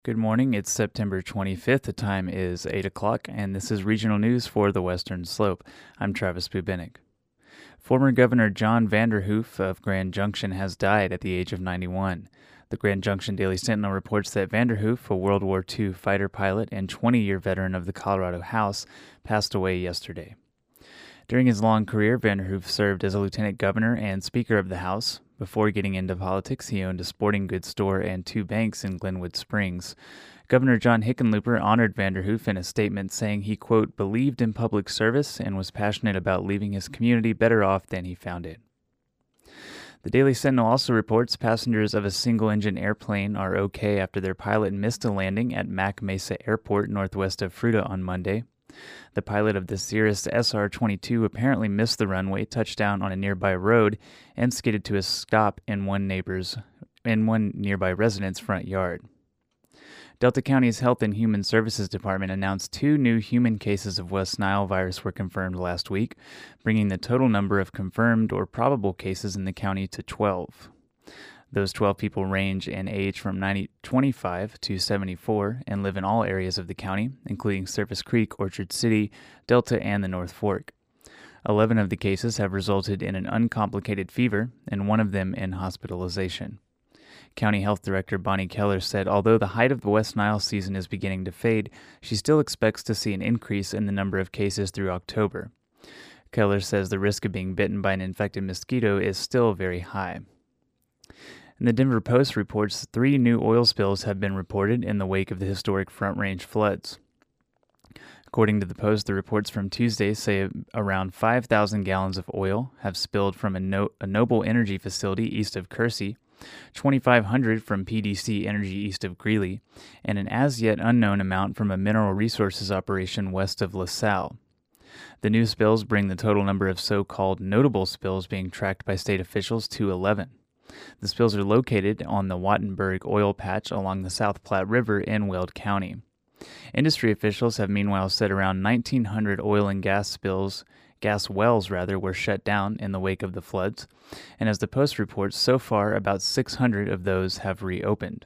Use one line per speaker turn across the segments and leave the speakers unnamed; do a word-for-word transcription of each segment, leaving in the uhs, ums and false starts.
Good morning. It's September twenty-fifth. The time is eight o'clock, and this is regional news for the Western Slope. I'm Travis Bubenik. Former Governor John Vanderhoof of Grand Junction has died at the age of ninety-one. The Grand Junction Daily Sentinel reports that Vanderhoof, a World War Two fighter pilot and twenty-year veteran of the Colorado House, passed away yesterday. During his long career, Vanderhoof served as a lieutenant governor and speaker of the House. Before getting into politics, he owned a sporting goods store and two banks in Glenwood Springs. Governor John Hickenlooper honored Vanderhoof in a statement saying he, quote, believed in public service and was passionate about leaving his community better off than he found it. The Daily Sentinel also reports passengers of a single-engine airplane are okay after their pilot missed a landing at Mac Mesa Airport northwest of Fruita on Monday. The pilot of the Cirrus S R twenty-two apparently missed the runway, touched down on a nearby road, and skidded to a stop in one neighbor's in one nearby resident's front yard. Delta County's Health and Human Services Department announced two new human cases of West Nile virus were confirmed last week, bringing the total number of confirmed or probable cases in the county to twelve. Those twelve people range in age from twenty-five to seventy-four and live in all areas of the county, including Surface Creek, Orchard City, Delta, and the North Fork. Eleven of the cases have resulted in an uncomplicated fever, and one of them in hospitalization. County Health Director Bonnie Keller said although the height of the West Nile season is beginning to fade, she still expects to see an increase in the number of cases through October. Keller says the risk of being bitten by an infected mosquito is still very high. And the Denver Post reports three new oil spills have been reported in the wake of the historic Front Range floods. According to the Post, the reports from Tuesday say around five thousand gallons of oil have spilled from a, no- a Noble Energy facility east of Kersey, twenty-five hundred from P D C Energy east of Greeley, and an as-yet unknown amount from a mineral resources operation west of LaSalle. The new spills bring the total number of so-called notable spills being tracked by state officials to eleven. The spills are located on the Wattenberg oil patch along the South Platte River in Weld County. Industry officials have meanwhile said around nineteen hundred oil and gas spills, gas wells rather, were shut down in the wake of the floods, and as the Post reports, so far about six hundred of those have reopened.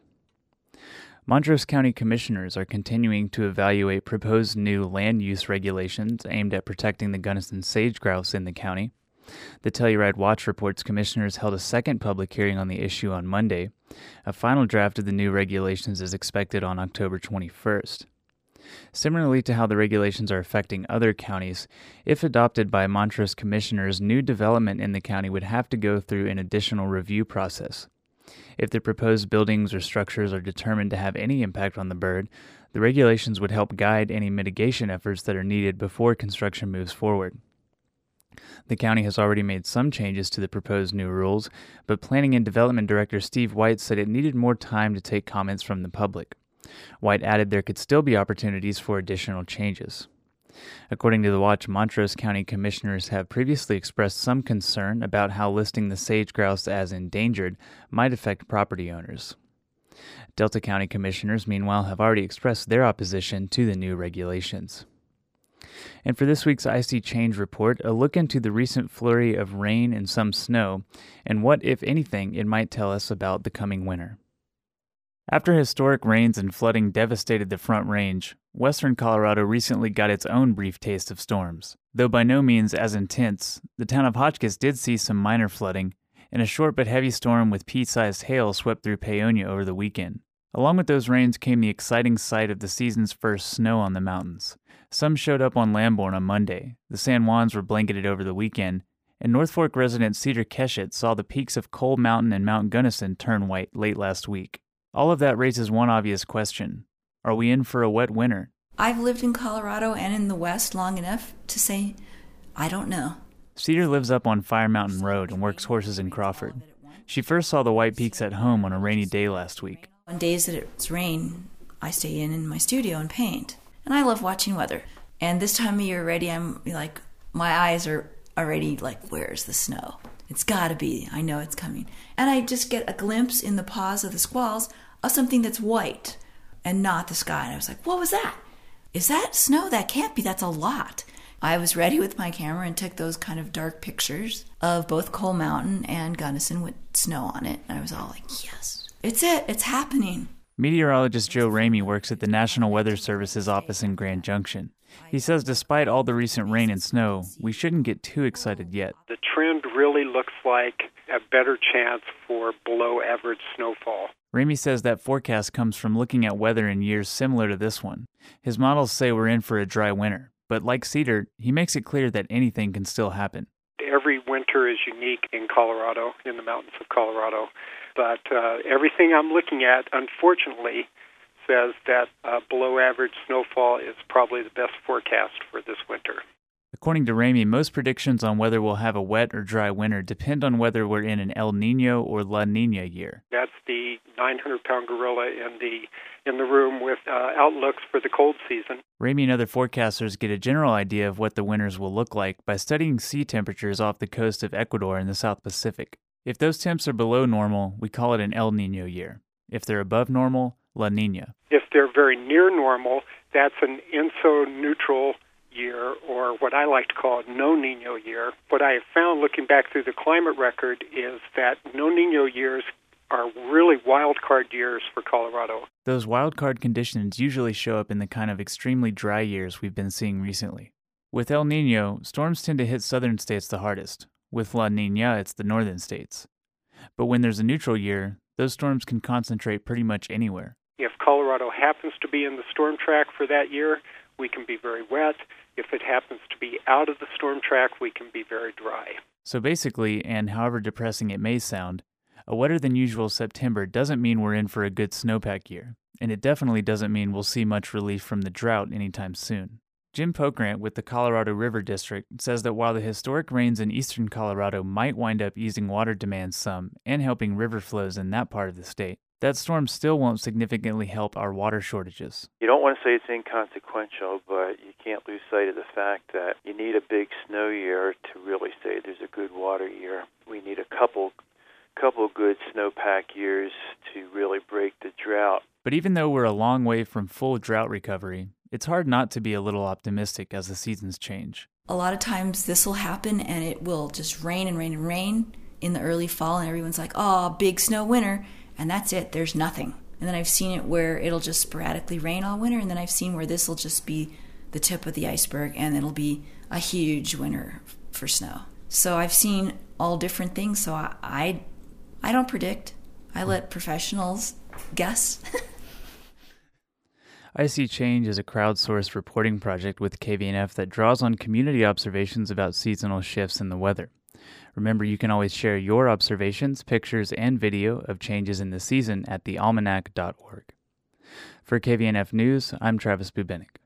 Montrose County commissioners are continuing to evaluate proposed new land use regulations aimed at protecting the Gunnison sage grouse in the county. The Telluride Watch reports commissioners held a second public hearing on the issue on Monday. A final draft of the new regulations is expected on October twenty-first. Similarly to how the regulations are affecting other counties, if adopted by Montrose commissioners, new development in the county would have to go through an additional review process. If the proposed buildings or structures are determined to have any impact on the bird, the regulations would help guide any mitigation efforts that are needed before construction moves forward. The county has already made some changes to the proposed new rules, but Planning and Development Director Steve White said it needed more time to take comments from the public. White added there could still be opportunities for additional changes. According to the Watch, Montrose County commissioners have previously expressed some concern about how listing the sage grouse as endangered might affect property owners. Delta County commissioners, meanwhile, have already expressed their opposition to the new regulations. And for this week's I C Change Report, a look into the recent flurry of rain and some snow, and what, if anything, it might tell us about the coming winter. After historic rains and flooding devastated the Front Range, western Colorado recently got its own brief taste of storms. Though by no means as intense, the town of Hotchkiss did see some minor flooding, and a short but heavy storm with pea-sized hail swept through Paonia over the weekend. Along with those rains came the exciting sight of the season's first snow on the mountains. Some showed up on Lamborn on Monday, the San Juans were blanketed over the weekend, and North Fork resident Cedar Keshet saw the peaks of Coal Mountain and Mount Gunnison turn white late last week. All of that raises one obvious question. Are we in for a wet winter?
I've lived in Colorado and in the West long enough to say, I don't know.
Cedar lives up on Fire Mountain Road and works horses in Crawford. She first saw the white peaks at home on a rainy day last week.
On days that it's rain, I stay in in my studio and paint. And I love watching weather. And this time of year already, I'm like, my eyes are already like, where's the snow? It's gotta be. I know it's coming. And I just get a glimpse in the paws of the squalls of something that's white and not the sky. And I was like, what was that? Is that snow? That can't be. That's a lot. I was ready with my camera and took those kind of dark pictures of both Coal Mountain and Gunnison with snow on it. And I was all like, yes, it's it. It's happening.
Meteorologist Joe Ramey works at the National Weather Service's office in Grand Junction. He says despite all the recent rain and snow, we shouldn't get too excited yet.
The trend really looks like a better chance for below-average snowfall.
Ramey says that forecast comes from looking at weather in years similar to this one. His models say we're in for a dry winter, but like Cedar, he makes it clear that anything can still happen.
Every winter is unique in Colorado, in the mountains of Colorado, but uh, everything I'm looking at, unfortunately, says that uh, below-average snowfall is probably the best forecast for this winter.
According to Ramey, most predictions on whether we'll have a wet or dry winter depend on whether we're in an El Niño or La Niña year.
That's the nine hundred pound gorilla in the in the room with uh, outlooks for the cold season.
Ramey and other forecasters get a general idea of what the winters will look like by studying sea temperatures off the coast of Ecuador in the South Pacific. If those temps are below normal, we call it an El Niño year. If they're above normal, La Niña.
If they're very near normal, that's an E N S O neutral year, or what I like to call a no Niño year. What I have found looking back through the climate record is that no Niño years are really wild card years for Colorado.
Those wild card conditions usually show up in the kind of extremely dry years we've been seeing recently. With El Niño, storms tend to hit southern states the hardest. With La Niña, it's the northern states. But when there's a neutral year, those storms can concentrate pretty much anywhere.
If Colorado happens to be in the storm track for that year, we can be very wet. If it happens to be out of the storm track, we can be very dry.
So basically, and however depressing it may sound, a wetter than usual September doesn't mean we're in for a good snowpack year, and it definitely doesn't mean we'll see much relief from the drought anytime soon. Jim Pokrant with the Colorado River District says that while the historic rains in eastern Colorado might wind up easing water demand some and helping river flows in that part of the state, that storm still won't significantly help our water shortages.
You don't want to say it's inconsequential, but you can't lose sight of the fact that you need a big snow year to really say there's a good water year. We need a couple couple good snowpack years to really break the drought.
But even though we're a long way from full drought recovery, it's hard not to be a little optimistic as the seasons change.
A lot of times this will happen and it will just rain and rain and rain in the early fall, and everyone's like, oh, big snow winter, and that's it, there's nothing. And then I've seen it where it'll just sporadically rain all winter, and then I've seen where this will just be the tip of the iceberg and it'll be a huge winter for snow. So I've seen all different things, so I I, I don't predict. I let professionals guess.
I See Change is a crowdsourced reporting project with K V N F that draws on community observations about seasonal shifts in the weather. Remember, you can always share your observations, pictures, and video of changes in the season at the almanac dot org. For K V N F News, I'm Travis Bubenik.